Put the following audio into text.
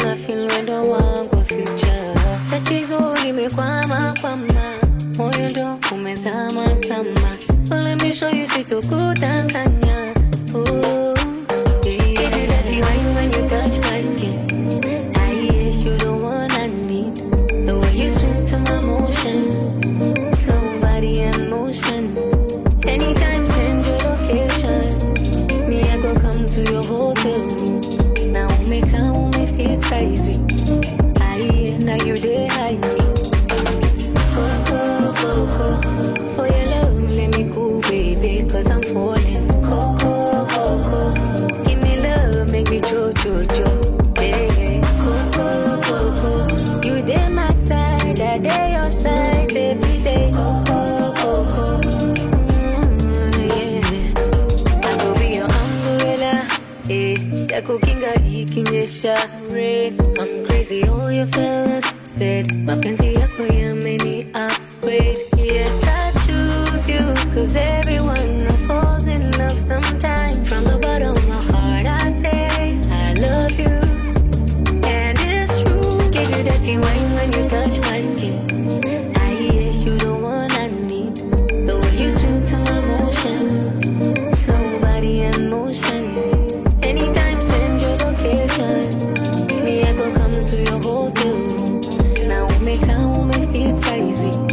I feel wendo wangu future. Tatizo limekwama kwama, moyo ndo umezama sama. Let me show you situkudanganya. Ooh, yeah. Give you that wine when you touch my skin. You're the one I need. The way you swim to my motion, slow body and motion. Anytime send your location, me I go come to your hotel room. Now me feel crazy. Now you there hide me. Coco, for your love let me cool baby, cause I'm falling. Coco, give me love, make me jo. Hey, Coco, you there my side, I there your side every day. Coco, yeah. I go be your umbrella, yeah. Yako kinga ikinyesha rain. I'm crazy, all your fellas said mapenzi yako yameni upgrade. Yes, I choose you, cause everyone falls in love sometime. From the bottom of my heart I say I love you. Give you that wine when you touch my skin. You're the one I need. The way you swim to my motion, slow body and motion. Anytime send your location, me I go come to your hotel room. Now make feel crazy.